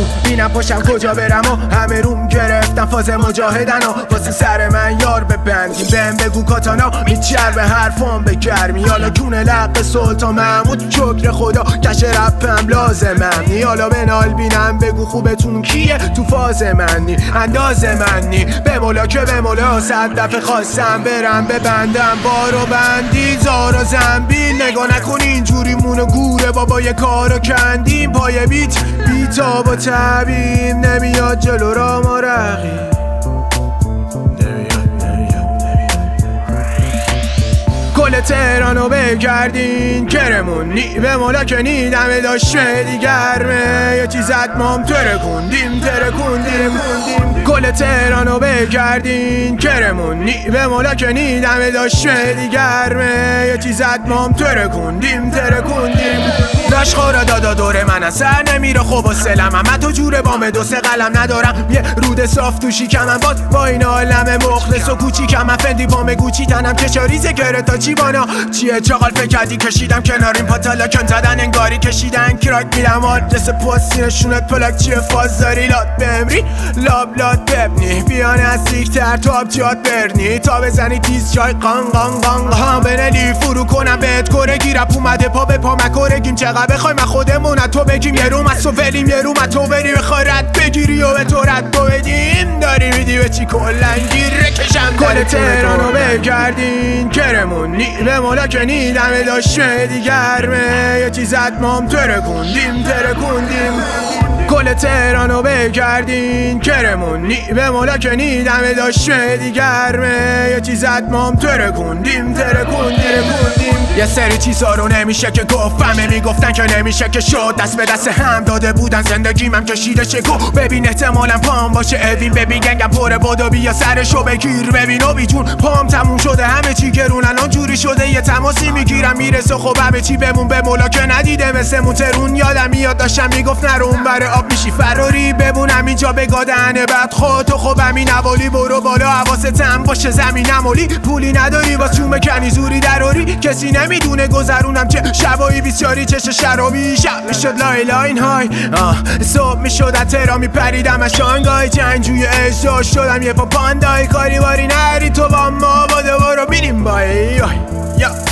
بینم پاشم کجا برم و همه روم گرفتم فاز مجاهدن و واسه سر من یار ببندیم بهم بگو کاتانا میچر به حرفام به گرمی حالا جون لق سلطان محمود شکر خدا کش رپم لازمم حالا بنال بینم بگو خوبتون کیه تو فاز منی انداز منی به مولا که به مولا 100 دفعه خواستم برم ببندم بارو بندی زار و زنبیل نگاه نکن اینجوری مونو گوره بابا یه کارو کندیم پای بیتاب و طبیم نمیاد جلو را ما رقیم کل تهرانو بگردین کرمونی به مولا که نیدمه داشته دیگرمه یه چیزت مام ترکوندیم کل تهرانو بگردین کرمونی به مولا که نیدمه داشته دیگرمه یه چیزت مام ترکوندیم داشت خورا دادا دور من اثر نمیره خوب و سلم اما تو جوره بام 2-3 قلم ندارم یه رود صاف تو شیکمم باز با این عالم مخلص و کوچیکم افندی بام گوچی تنم کشاریزه گره تا چی بانا چیه چاقال فکردی کشیدم کناریم پاتالا کن زدن انگاری کشیدن کراک میدم آدرس پستی نشونت پلاک چیه فاز داری لات بمری لاب ببنی بیان نزدیکتر تو آبجات برنی تا بزنی تیز جای قان بنلی فرو کنم بهت کره گیرم اومده پا به پا مکورگیم چقدر بخوای من خودمون تو بگیم یه روم از تو ولیم یه روم تو بری بخوای رد بگیری و به تو رد بدیم داری میدی به چی کلنگیر رکشم کل تهرانو بگردین کرمونی به مولا که نیدمه داشته دیگرمه یه چیزت مام ترکوندیم کل تهرانو بگردین کرمونی به مولا که نیدمه داشته دیگرمه یه چیزت مام ترکوندیم یه سری چیزا رو نمیشه که گفتمه میگفتن که نمیشه که شد دست به دست هم داده بودن زندگیم هم کشیده شکو ببین احتمالا پام باشه اوین ببین گنگم پره بادو بیا سرشو بگیر ببین اوبی جون پام تموم شده همه چی گرون الان جوری شده یه تماسی میگیرم میرسه خب همه چی بمون به مولا که ندیده مثل موترون یادم میاد داشتم میگفت نرون بره آب میشی فراری بمونم اینجا بگادنه بعد خودتو خب همین نوالی برو بالا حواستم باشه زمینم اولی پولی نداری واس چون بکنی زوری دراری کسی نمیدونه گذرونم چه شبایی بیسیاری چش شرابی شب میشد لاین های صبح میشد از تهران میپریدم از شانگهای جنگجوی اجدا شدم یه پا پاندای کاری باری نری تو با ما با دوباره بینیم بای